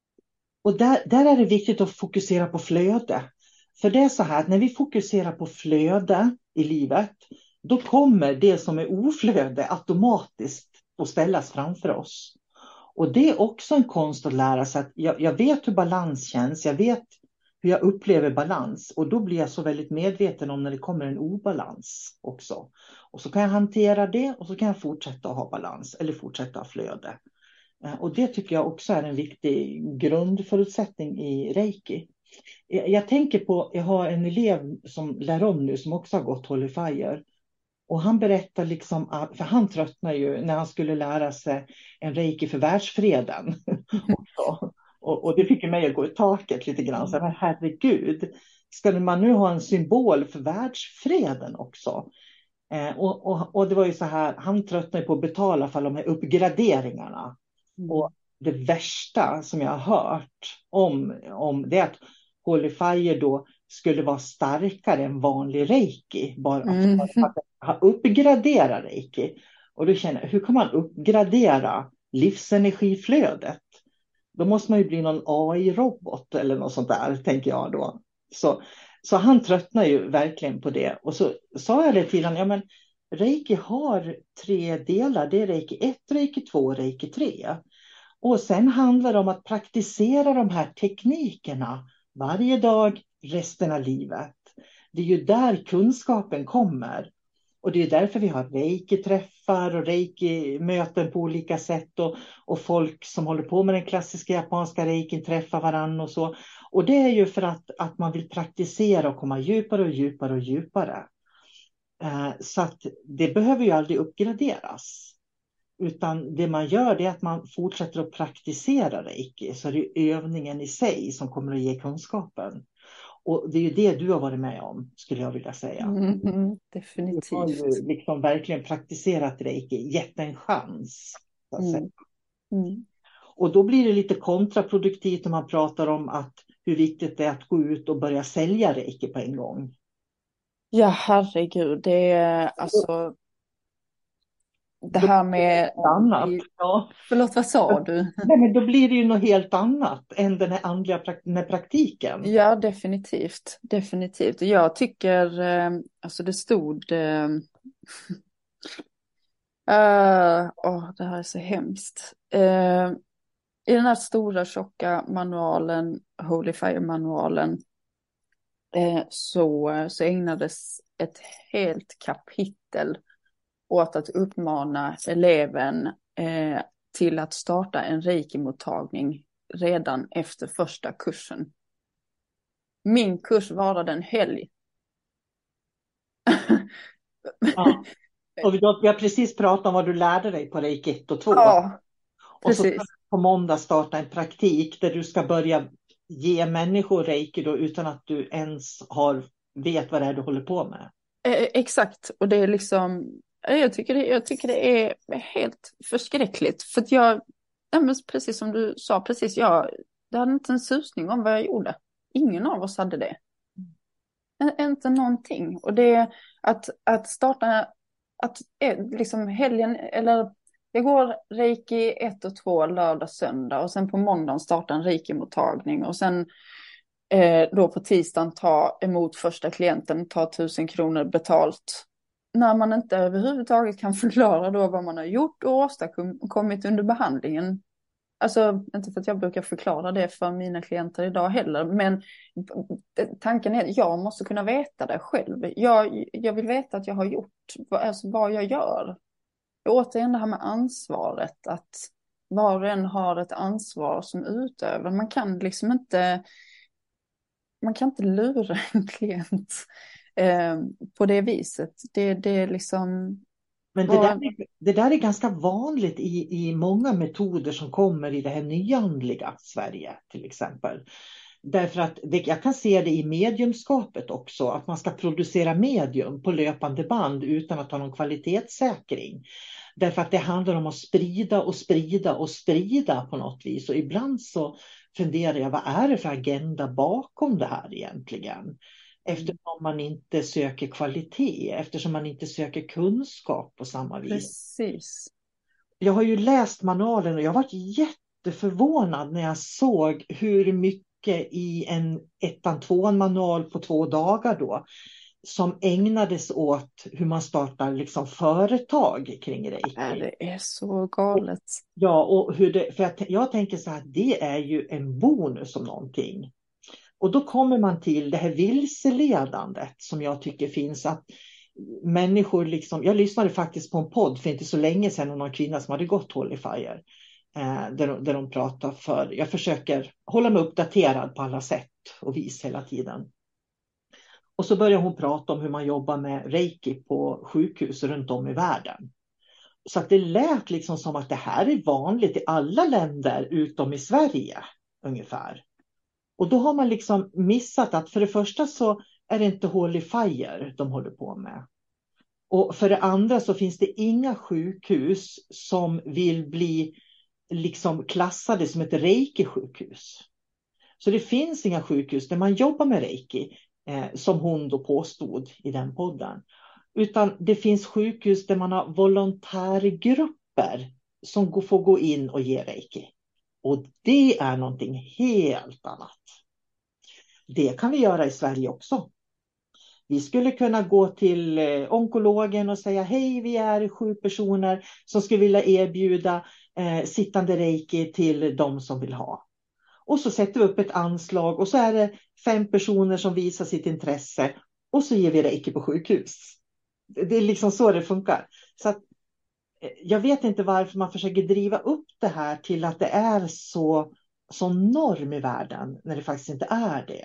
Och där, där är det viktigt att fokusera på flöde. För det är så här att när vi fokuserar på flöde i livet, då kommer det som är oflöde automatiskt att ställas framför oss. Och det är också en konst att lära sig att jag, jag vet hur balans känns, jag vet hur jag upplever balans. Och då blir jag så väldigt medveten om när det kommer en obalans också. Och så kan jag hantera det och så kan jag fortsätta att ha balans eller fortsätta ha flöde. Och det tycker jag också är en viktig grundförutsättning i reiki. Jag tänker på, jag har en elev som lär om nu som också har gått Holy Fire. Och han berättar liksom, att, för han tröttnar ju när han skulle lära sig en reiki för världsfreden. och, och, och det fick mig att gå i taket lite grann. Så, men herregud, ska man nu ha en symbol för världsfreden också? Eh, och, och, och det var ju så här, han tröttnar på att betala för de här uppgraderingarna. Mm. Och det värsta som jag har hört om, om det är att Holy Fire då skulle vara starkare än vanlig reiki. Bara mm. att uppgradera reiki. Och då känner jag, hur kan man uppgradera livsenergiflödet? Då måste man ju bli någon A I-robot eller något sånt där, tänker jag då. Så, så han tröttnar ju verkligen på det. Och så sa jag det till honom, ja men reiki har tre delar. Det är reiki ett, reiki två, reiki tre. Och sen handlar det om att praktisera de här teknikerna varje dag, resten av livet. Det är ju där kunskapen kommer. Och det är därför vi har reiki-träffar och reiki-möten på olika sätt. Och, och folk som håller på med den klassiska japanska reikin träffar varann och så. Och det är ju för att, att man vill praktisera och komma djupare och djupare och djupare. Eh, så att det behöver ju aldrig uppgraderas. Utan det man gör det är att man fortsätter att praktisera reiki. Så det är övningen i sig som kommer att ge kunskapen. Och det är ju det du har varit med om, skulle jag vilja säga. Mm, definitivt. Du har ju liksom verkligen praktiserat reiki, gett en chans. Så att säga. Mm. Mm. Och då blir det lite kontraproduktivt när man pratar om att hur viktigt det är att gå ut och börja sälja reiki på en gång. Ja, herregud. Det är alltså... Det här med... Annat. Ja. Förlåt, vad sa du? Nej, men då blir det ju något helt annat än den här andliga den här praktiken. Ja, definitivt. Definitivt. Jag tycker, eh, alltså det stod... Eh, uh, oh, det här är så hemskt. Uh, I den här stora tjocka manualen, Holy Fire-manualen, eh, så, så ägnades ett helt kapitel åt att uppmana eleven eh, till att starta en reiki-mottagning redan efter första kursen. Min kurs varade en helg. Ja. Och vi har precis pratat om vad du lärde dig på reiki ett och två. Ja, precis. Och så på måndag starta en praktik där du ska börja ge människor reiki då, utan att du ens har, vet vad det är du håller på med. Eh, exakt, och det är liksom... Jag tycker, det, jag tycker det är helt förskräckligt. För att jag, precis som du sa, precis, jag det hade inte en susning om vad jag gjorde. Ingen av oss hade det. Mm. Inte någonting. Och det är att, att starta att liksom helgen, eller jag går reiki ett och två lördag, söndag och sen på måndagen startar en reiki-mottagning och sen eh, då på tisdagen ta emot första klienten, ta tusen kronor betalt. När man inte överhuvudtaget kan förklara då vad man har gjort och åstadkommit under behandlingen. Alltså, inte för att jag brukar förklara det för mina klienter idag heller, men tanken är att jag måste kunna veta det själv. Jag, jag vill veta att jag har gjort alltså vad jag gör. Återigen det här med ansvaret, att var och en har ett ansvar som utövare. Man kan liksom inte, man kan inte lura en klient eh, på det viset. Det, det är liksom... Men det där, är, det där är ganska vanligt i, i många metoder som kommer i det här nyandliga Sverige till exempel. Därför att det, jag kan se det i mediumskapet också, att man ska producera medium på löpande band utan att ha någon kvalitetssäkring. Därför att det handlar om att sprida och sprida och sprida på något vis. Och ibland så funderar jag, vad är det för agenda bakom det här egentligen? Eftersom man inte söker kvalitet, eftersom man inte söker kunskap på samma vis. Precis. Jag har ju läst manualen och jag har varit jätteförvånad när jag såg hur mycket i en ettan tvåan manual på två dagar då som ägnades åt hur man startar liksom företag kring reiki. Ja, det är så galet. Ja, och hur det, för jag, jag tänker så här, det är ju en bonus om någonting. Och då kommer man till det här vilseledandet som jag tycker finns, att människor liksom, jag lyssnade faktiskt på en podd för inte så länge sedan om någon kvinna som hade gått Holy Fire, eh, där, de, där de pratar för, jag försöker hålla mig uppdaterad på alla sätt och vis hela tiden. Och så börjar hon prata om hur man jobbar med reiki på sjukhus runt om i världen. Så att det lät liksom som att det här är vanligt i alla länder utom i Sverige ungefär. Och då har man liksom missat att för det första så är det inte Holy Fire de håller på med. Och för det andra så finns det inga sjukhus som vill bli liksom klassade som ett reiki-sjukhus. Så det finns inga sjukhus där man jobbar med reiki, eh, som hon då påstod i den podden. Utan det finns sjukhus där man har volontärgrupper som får gå in och ge reiki. Och det är någonting helt annat. Det kan vi göra i Sverige också. Vi skulle kunna gå till onkologen och säga hej, vi är sju personer som skulle vilja erbjuda eh, sittande reiki till de som vill ha. Och så sätter vi upp ett anslag och så är det fem personer som visar sitt intresse och så ger vi reiki på sjukhus. Det är liksom så det funkar. Så att, jag vet inte varför man försöker driva upp det här till att det är så, så norm i världen när det faktiskt inte är det.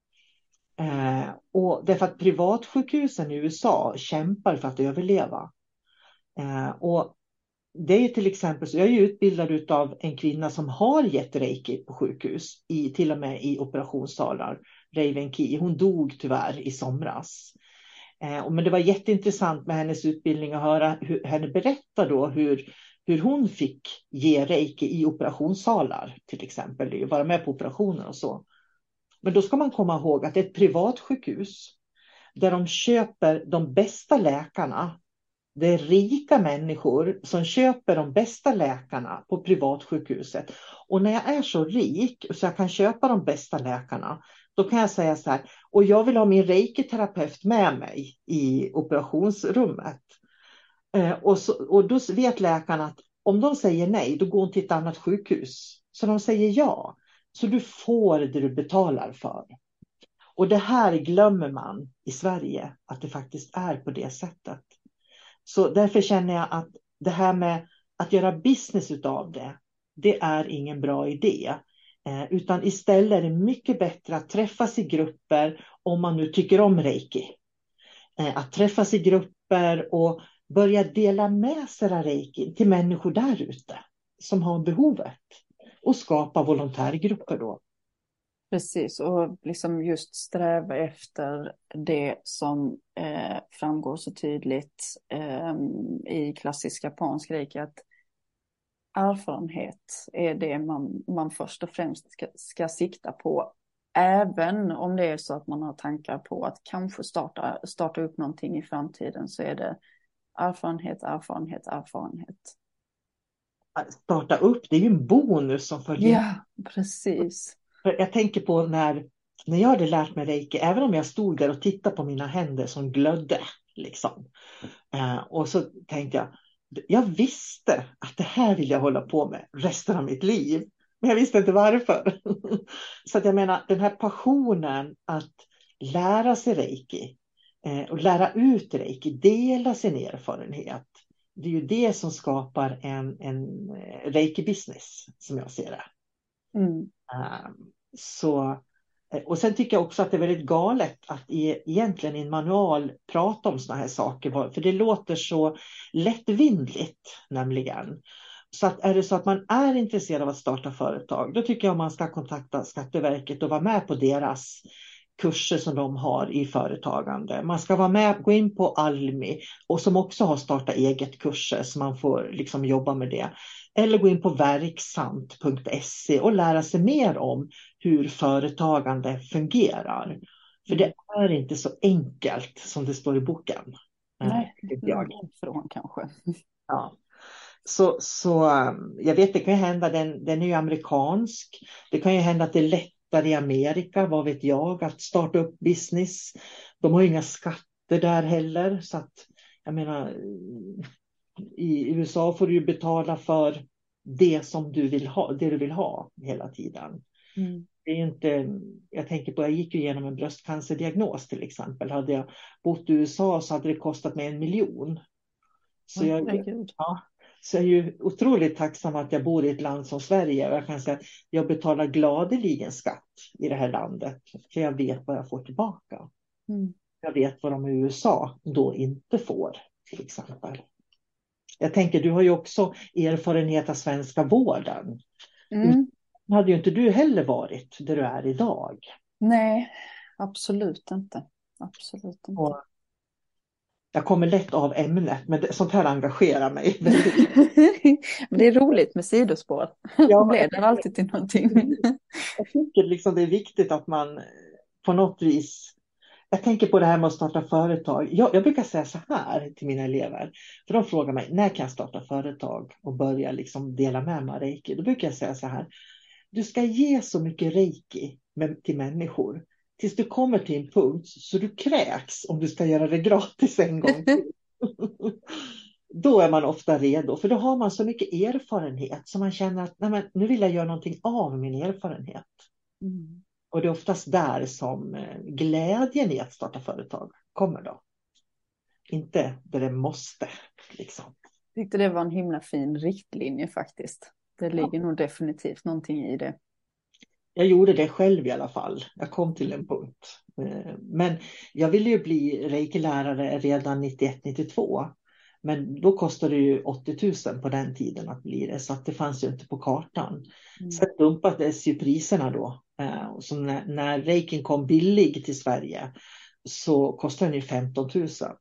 Eh, och därför att privatsjukhusen i U S A kämpar för att överleva. Eh, och det är till exempel, så jag är ju utbildad av en kvinna som har gett reiki på sjukhus, i, till och med i operationssalar, Raven Key. Hon dog tyvärr i somras. Eh, men det var jätteintressant med hennes utbildning att höra hur, henne berätta då hur, hur hon fick ge reiki i operationssalar till exempel, vara med på operationer och så. Men då ska man komma ihåg att det är ett privatsjukhus där de köper de bästa läkarna. Det är rika människor som köper de bästa läkarna på privatsjukhuset. Och när jag är så rik så jag kan köpa de bästa läkarna, då kan jag säga så här, och jag vill ha min reiki-terapeut med mig i operationsrummet. Eh, och, så, och då vet läkarna att om de säger nej, då går hon till ett annat sjukhus. Så de säger ja. Så du får det du betalar för. Och det här glömmer man i Sverige, att det faktiskt är på det sättet. Så därför känner jag att det här med att göra business utav det, det är ingen bra idé. Eh, utan istället är det mycket bättre att träffas i grupper om man nu tycker om reiki. Eh, att träffas i grupper och börja dela med sig av reiki till människor där ute som har behovet. Och skapa volontärgrupper då. Precis, och liksom just sträva efter det som eh, framgår så tydligt eh, i klassisk japansk reiki, att erfarenhet är det man, man först och främst ska, ska sikta på. Även om det är så att man har tankar på att kanske starta, starta upp någonting i framtiden, så är det erfarenhet, erfarenhet, erfarenhet. Att starta upp, det är ju en bonus som följer. Ja, precis. För jag tänker på när, när jag hade lärt mig reiki, även om jag stod där och tittade på mina händer som glödde. Liksom. Eh, och så tänkte jag, jag visste att det här vill jag hålla på med resten av mitt liv. Men jag visste inte varför. Så att jag menar, den här passionen att lära sig reiki eh, och lära ut reiki, dela sin erfarenhet. Det är ju det som skapar en, en reiki-business som jag ser det. Mm. Uh, så, och sen tycker jag också att det är väldigt galet att i, egentligen i en manual prata om såna här saker. För det låter så lättvindligt nämligen. Så att är det så att man är intresserad av att starta företag, då tycker jag man ska kontakta Skatteverket och vara med på deras kurser som de har i företagande. Man ska vara med, gå in på Almi och som också har startat eget kurser så man får liksom jobba med det. Eller gå in på verksamt punkt se och lära sig mer om hur företagande fungerar. För det är inte så enkelt som det står i boken. Nej, jag. Från kanske. Ja. Så, så jag vet, det kan ju hända, den, den är ju amerikansk. Det kan ju hända att det är lättare i Amerika, vad vet jag, att starta upp business. De har ju inga skatter där heller. Så att, jag menar, i U S A får du ju betala för det som du vill ha, det du vill ha hela tiden. Mm. Det är inte, jag tänker på, jag gick ju igenom en bröstcancerdiagnos till exempel. Hade jag bott i U S A så hade det kostat mig en miljon. Så jag, ja, så jag är ju otroligt tacksam att jag bor i ett land som Sverige. Och jag kan säga att jag betalar gladeligen skatt i det här landet. För jag vet vad jag får tillbaka. Mm. Jag vet vad de i U S A då inte får till exempel. Jag tänker, du har ju också erfarenhet av svenska vården. Mm. Hade ju inte du heller varit där du är idag. Nej, absolut inte. Absolut inte. Och jag kommer lätt av ämnet, men det, sånt här engagerar mig. Men det är roligt med sidospår. Ja, det blir alltid till någonting. Jag tycker liksom det är viktigt att man på något vis... Jag tänker på det här med att starta företag. Jag, jag brukar säga så här till mina elever. För de frågar mig, när kan jag starta företag och börja liksom dela med mig reiki? Då brukar jag säga så här. Du ska ge så mycket reiki med, till människor. Tills du kommer till en punkt så du kräks om du ska göra det gratis en gång till. Då är man ofta redo. För då har man så mycket erfarenhet. Så man känner att nej men, nu vill jag göra någonting av min erfarenhet. Mm. Och det är oftast där som glädjen i att starta företag kommer då. Inte där det måste. Liksom. Jag tyckte det var en himla fin riktlinje faktiskt. Det ligger ja. nog definitivt någonting i det. Jag gjorde det själv i alla fall. Jag kom till en punkt. Men jag ville ju bli reiki-lärare redan nittioett nittiotvå. Men då kostade det ju åttio tusen på den tiden att bli det. Så att det fanns ju inte på kartan. Mm. Sen dumpades ju priserna då. Så när, när reikin kom billig till Sverige så kostade den ju femton tusen.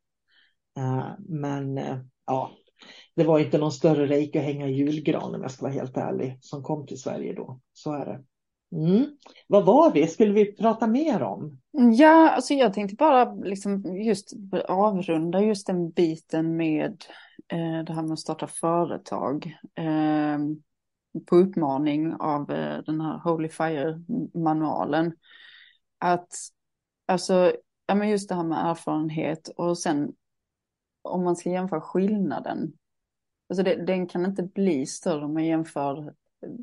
Men ja, det var inte någon större reiki att hänga i julgran om jag ska vara helt ärlig. Som kom till Sverige då. Så är det. Mm. Vad var vi? Skulle vi prata mer om? Ja, alltså jag tänkte bara liksom just avrunda just den biten med eh, det här med att starta företag. Eh, på uppmaning av eh, den här Holy Fire-manualen. Att, alltså, ja men just det här med erfarenhet och sen om man ska jämföra skillnaden. Alltså det, den kan inte bli större om man jämför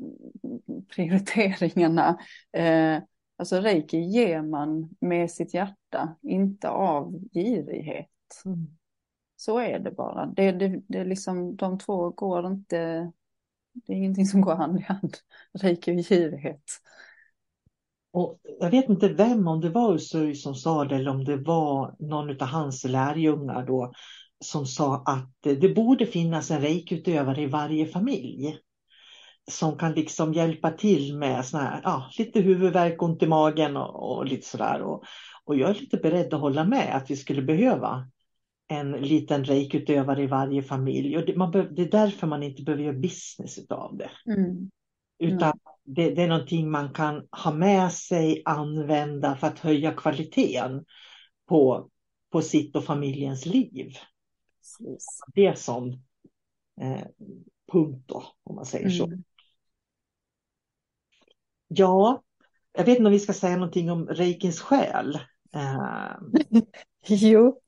prioriteringarna. Eh, alltså reiki ger man med sitt hjärta, inte av girighet. Mm. Så är det bara. Det, det, det är liksom, de två går inte, det är ingenting som går hand i hand. Reiki och girighet. Och jag vet inte vem, om det var Usui som sa det eller om det var någon av hans lärjungar då som sa att det borde finnas en reiki-utövare i varje familj. Som kan liksom hjälpa till med såna här, ja, lite huvudvärk, ont i magen och, och lite sådär. Och, och jag är lite beredd att hålla med att vi skulle behöva en liten reiki-utövare i varje familj. Och det, man be, det är därför man inte behöver göra business av det. Mm. Utan mm. det, det är någonting man kan ha med sig, använda för att höja kvaliteten på, på sitt och familjens liv. Precis. Det som eh, punkt då, om man säger så. Mm. Ja, jag vet inte om vi ska säga någonting om reikins själ. Eh, Jo.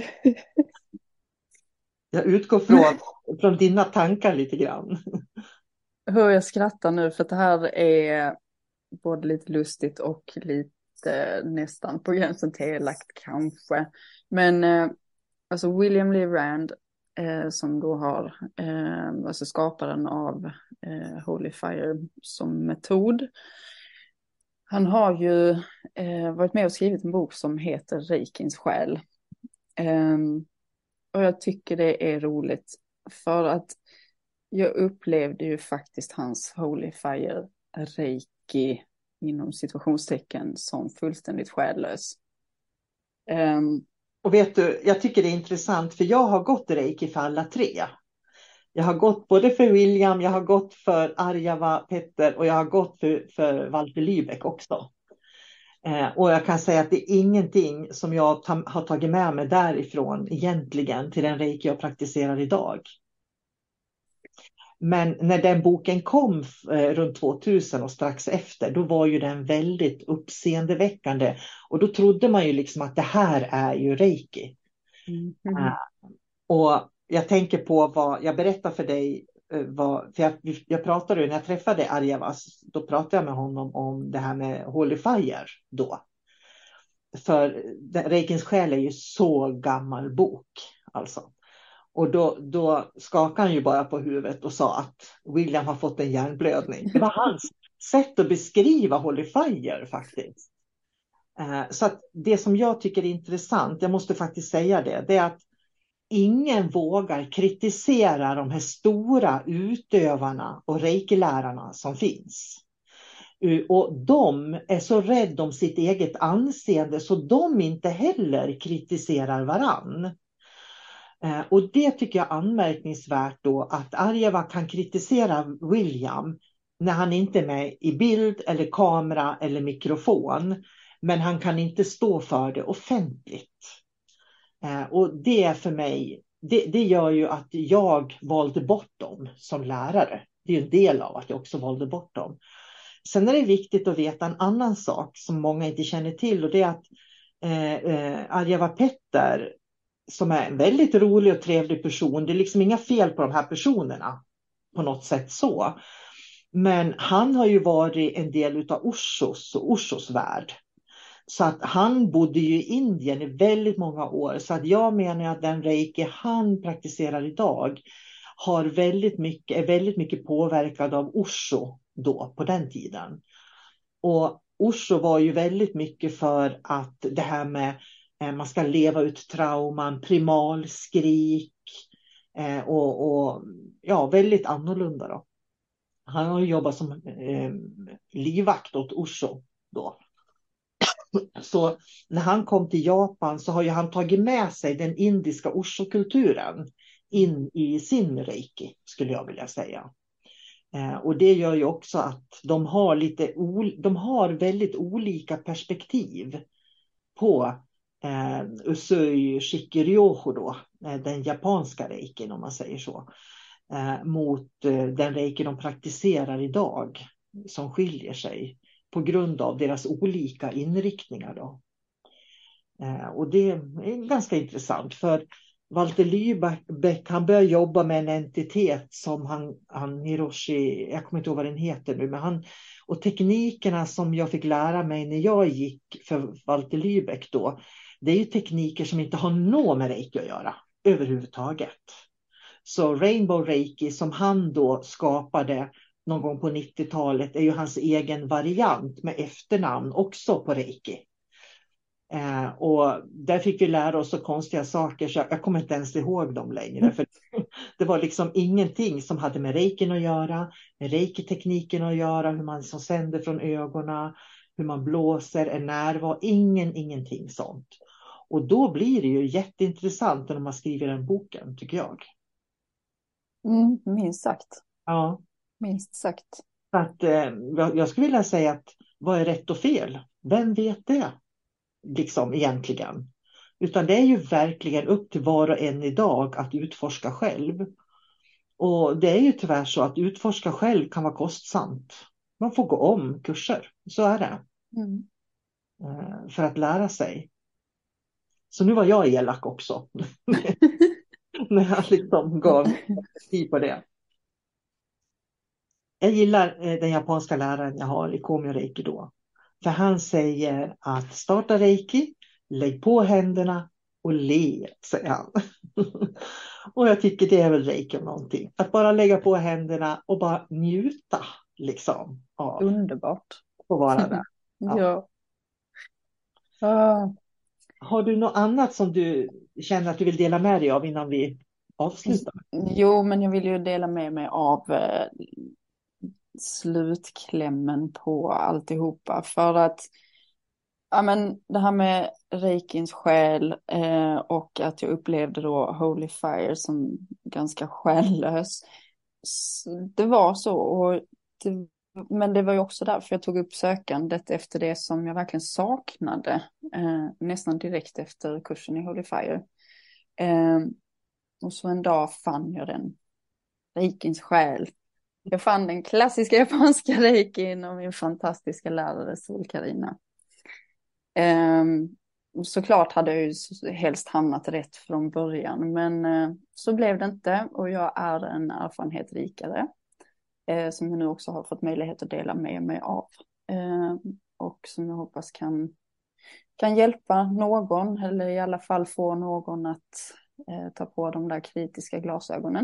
jag utgår från, från dina tankar lite grann. Hur jag skrattar nu, för att det här är både lite lustigt och lite nästan på gränsen till elakt kanske. Men eh, alltså William Lee Rand, eh, som då har, eh, alltså skaparen av eh, Holy Fire som metod. Han har ju eh, varit med och skrivit en bok som heter Reikins själ. Eh, och jag tycker det är roligt för att jag upplevde ju faktiskt hans Holy Fire Reiki inom situationstecken som fullständigt själlös. Um, Och vet du, jag tycker det är intressant för jag har gått reiki för alla tre. Jag har gått både för William, jag har gått för Arjava Petter och jag har gått för, för Walter Lübeck också. Eh, och jag kan säga att det är ingenting som jag ta, har tagit med mig därifrån egentligen till den reiki jag praktiserar idag. Men när den boken kom eh, runt tvåtusen och strax efter, då var ju den väldigt uppseendeväckande. Och då trodde man ju liksom att det här är ju reiki. mm. Uh, och jag tänker på vad jag berättar för dig. Uh, vad, för jag, jag pratade när jag träffade Arjavas, då pratade jag med honom om det här med Holy Fire då. För reikins själ är ju så gammal bok alltså. Och då, då skakade han ju bara på huvudet och sa att William har fått en hjärnblödning. Det var hans sätt att beskriva Holy Fire faktiskt. Eh, så att det som jag tycker är intressant, jag måste faktiskt säga det, det är att ingen vågar kritisera de här stora utövarna och reikilärarna som finns. Och de är så rädda om sitt eget anseende så de inte heller kritiserar varann. Eh, och det tycker jag är anmärkningsvärt då att Arjava kan kritisera William när han inte är med i bild eller kamera eller mikrofon. Men han kan inte stå för det offentligt. Eh, och det är för mig, det, det gör ju att jag valde bort dem som lärare. Det är ju en del av att jag också valde bort dem. Sen är det viktigt att veta en annan sak som många inte känner till. Och det är att eh, eh, Arjava Petter, som är en väldigt rolig och trevlig person. Det är liksom inga fel på de här personerna på något sätt så. Men han har ju varit en del av Oshos och Oshos värld. Så att han bodde ju i Indien i väldigt många år. Så att jag menar att den reiki han praktiserar idag har väldigt mycket, är väldigt mycket påverkad av Osho då på den tiden. Och Osho var ju väldigt mycket för att det här med man ska leva ut trauman, primalskrik eh, och, och ja, väldigt annorlunda då. Han har ju jobbat som eh, livvakt åt Osho då. Så när han kom till Japan så har ju han tagit med sig den indiska Osho-kulturen in i sin reiki, skulle jag vilja säga. Eh, och det gör ju också att de har lite ol- de har väldigt olika perspektiv på Eh, Usui Shikiryoho då, eh, den japanska reikin om man säger så, eh, mot eh, den reiki de praktiserar idag som skiljer sig på grund av deras olika inriktningar då. Eh, och det är ganska intressant för Walter Lübeck, han börjar jobba med en entitet som han, han Hiroshi, jag kommer inte ihåg vad den heter nu, men han, och teknikerna som jag fick lära mig när jag gick för Walter Lübeck då, det är ju tekniker som inte har något med reiki att göra överhuvudtaget. Så Rainbow Reiki som han då skapade någon gång på nittiotalet är ju hans egen variant med efternamn också på reiki. Eh, och där fick vi lära oss så konstiga saker så jag kommer inte ens ihåg dem längre. För det var liksom ingenting som hade med reikin att göra, med reiki-tekniken att göra, hur man som sänder från ögonen, hur man blåser, är närvaro, ingen, ingenting sånt. Och då blir det ju jätteintressant när man skriver den boken, tycker jag. Mm, minst sagt. Ja. Minst sagt. Att, eh, jag skulle vilja säga att vad är rätt och fel? Vem vet det? Liksom egentligen. Utan det är ju verkligen upp till var och en idag att utforska själv. Och det är ju tyvärr så att utforska själv kan vara kostsamt. Man får gå om kurser, så är det. Mm. För att lära sig. Så nu var jag elak också. När jag liksom gav tid på det. Jag gillar den japanska läraren jag har i Komyo Reiki då. För han säger att starta Reiki, lägg på händerna och le, säger han. Och jag tycker det är väl Reiki om någonting. Att bara lägga på händerna och bara njuta liksom. Av Underbart. att vara där. Ja. Ja. Ah. Har du något annat som du känner att du vill dela med dig av innan vi avslutar? Jo, men jag vill ju dela med mig av eh, slutklämmen på alltihopa. För att ja, men det här med Reikins själ eh, och att jag upplevde då Holy Fire som ganska själlös. Det var så. Och det, men det var ju också därför jag tog upp sökandet efter det som jag verkligen saknade. Eh, nästan direkt efter kursen i Holy Fire. Eh, och så en dag fann jag den. Reikins själ. Jag fann den klassiska japanska reikin och min fantastiska lärare Sol-Karina. Um, såklart hade jag ju helst hamnat rätt från början, men uh, så blev det inte och jag är en erfarenhet rikare uh, som jag nu också har fått möjlighet att dela med mig av uh, och som jag hoppas kan, kan hjälpa någon eller i alla fall få någon att uh, ta på de där kritiska glasögonen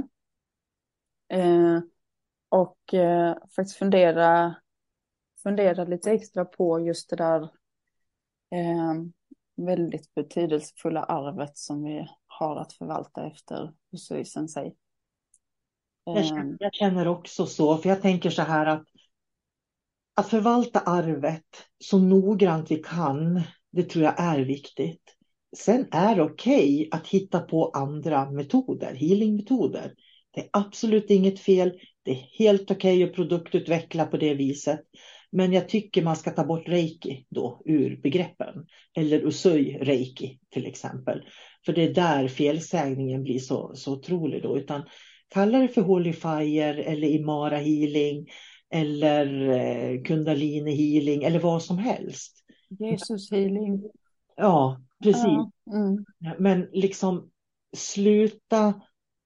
uh, och uh, faktiskt fundera, fundera lite extra på just det där Eh, väldigt betydelsefulla arvet som vi har att förvalta efter Usui Sensei. Eh, jag, känner, jag känner också så, för jag tänker så här att att förvalta arvet så noggrant vi kan, det tror jag är viktigt. Sen är det okej att hitta på andra metoder, healingmetoder. Det är absolut inget fel, det är helt okej att produktutveckla på det viset. Men jag tycker man ska ta bort reiki då ur begreppen. Eller usui reiki till exempel. För det är där felsägningen blir så, så otrolig då. Utan kalla det för Holy Fire eller Imara healing. Eller eh, Kundalini healing eller vad som helst. Jesus healing. Ja, precis. Ja, mm. Men liksom sluta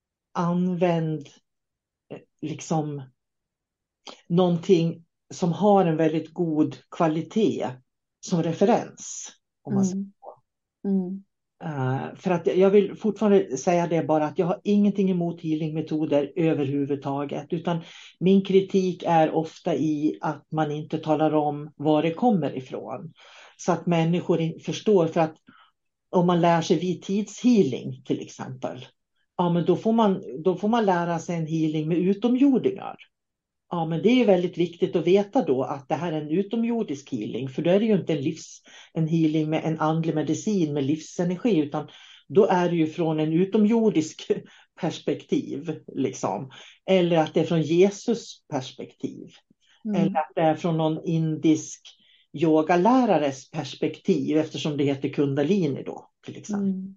använd liksom någonting som har en väldigt god kvalitet som referens. Om man Mm. Mm. Uh, för att jag vill fortfarande säga det bara att jag har ingenting emot healingmetoder överhuvudtaget. Utan min kritik är ofta i att man inte talar om var det kommer ifrån. Så att människor förstår, för att om man lär sig vid tidshealing till exempel. Ja, men då får man, då får man lära sig en healing med utomjordingar. Ja, men det är väldigt viktigt att veta då att det här är en utomjordisk healing. För då är det ju inte en, livs, en healing med en andlig medicin med livsenergi. Utan då är det ju från en utomjordisk perspektiv. Liksom. Eller att det är från Jesus perspektiv. Mm. Eller att det är från någon indisk yogalärares perspektiv. Eftersom det heter kundalini då till exempel. Mm.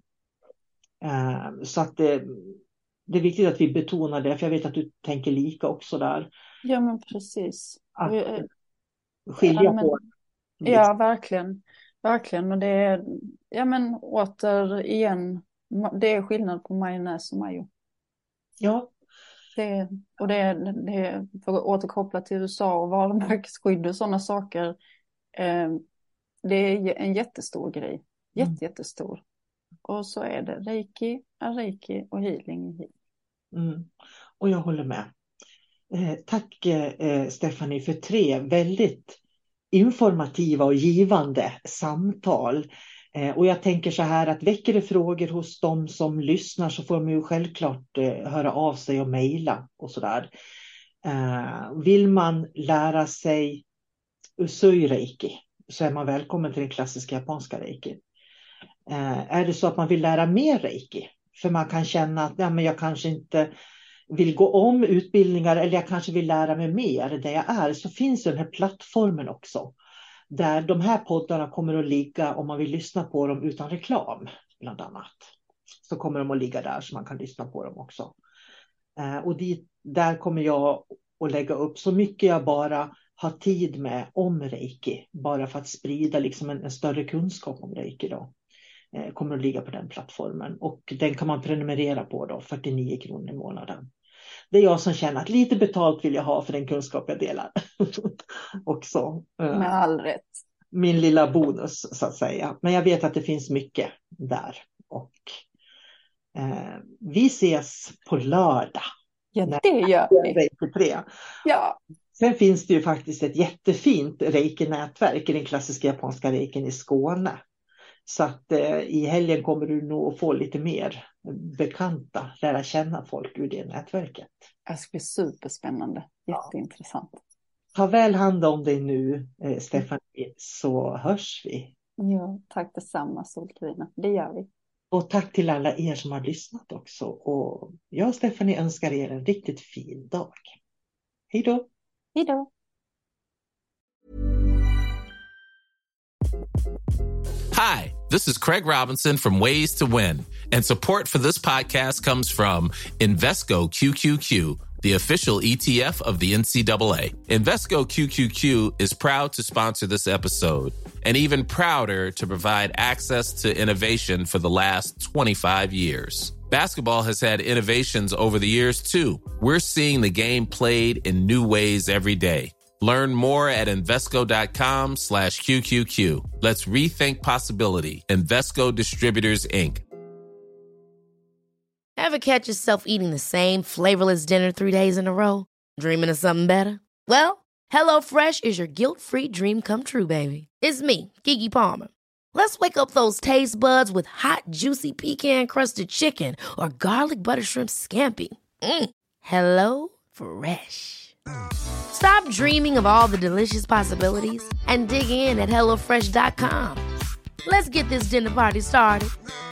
Uh, så att det, det är viktigt att vi betonar det. För jag vet att du tänker lika också där. Ja, men precis. Att skilja ja, men, på. Ja, verkligen. Verkligen. Och det är, ja men återigen, det är skillnad på majonnäs och majo. Ja. Det, och det, det, för att återkoppla till U S A och varumärkesskydd och sådana saker. Eh, det är en jättestor grej. Jätte, mm. jättestor. Och så är det reiki, reiki och healing är healing. Mm. Och jag håller med. Eh, tack eh, Stephanie för tre väldigt informativa och givande samtal. Eh, och jag tänker så här att väcker det frågor hos de som lyssnar så får de ju självklart eh, höra av sig och mejla och sådär. Eh, vill man lära sig usui reiki så är man välkommen till den klassiska japanska reiki. Eh, är det så att man vill lära mer reiki för man kan känna att ja, men jag kanske inte vill gå om utbildningar eller jag kanske vill lära mig mer där jag är, så finns den här plattformen också. Där de här poddarna kommer att ligga om man vill lyssna på dem utan reklam. bland annat. Så kommer de att ligga där så man kan lyssna på dem också. Eh, och dit, där kommer jag att lägga upp så mycket jag bara har tid med om reiki. Bara för att sprida liksom en, en större kunskap om reiki då. Eh, kommer att ligga på den plattformen. Och den kan man prenumerera på då, fyrtionio kronor i månaden. Det är jag som känner att lite betalt vill jag ha för den kunskap jag delar. också. Eh, med all rätt. Min lilla bonus så att säga. Men jag vet att det finns mycket där. Och eh, vi ses på lördag. Ja, det gör vi. Reiki tre. Ja. Sen finns det ju faktiskt ett jättefint reiki-nätverk i den klassiska japanska reikin i Skåne. Så att eh, i helgen kommer du nog att få lite mer bekanta, lära känna folk ur det nätverket. Det ska bli superspännande. Jätteintressant. Ja. Ta väl hand om dig nu, eh, Stephanie, så hörs vi. Ja, tack detsamma, Solkarina. Det gör vi. Och tack till alla er som har lyssnat också. Och jag och Stephanie önskar er en riktigt fin dag. Hej då! Hej då! Hi, this is Craig Robinson from Ways to Win, and support for this podcast comes from Invesco Q Q Q, the official E T F of the N C double A. Invesco Q Q Q is proud to sponsor this episode, and even prouder to provide access to innovation for the last twenty-five years. Basketball has had innovations over the years, too. We're seeing the game played in new ways every day. Learn more at Invesco.com slash QQQ. Let's rethink possibility. Invesco Distributors, Incorporated. Ever catch yourself eating the same flavorless dinner three days in a row? Dreaming of something better? Well, HelloFresh is your guilt-free dream come true, baby. It's me, Keke Palmer. Let's wake up those taste buds with hot, juicy pecan-crusted chicken or garlic butter shrimp scampi. Mm. Hello Fresh. Stop dreaming of all the delicious possibilities and dig in at hello fresh dot com. Let's get this dinner party started.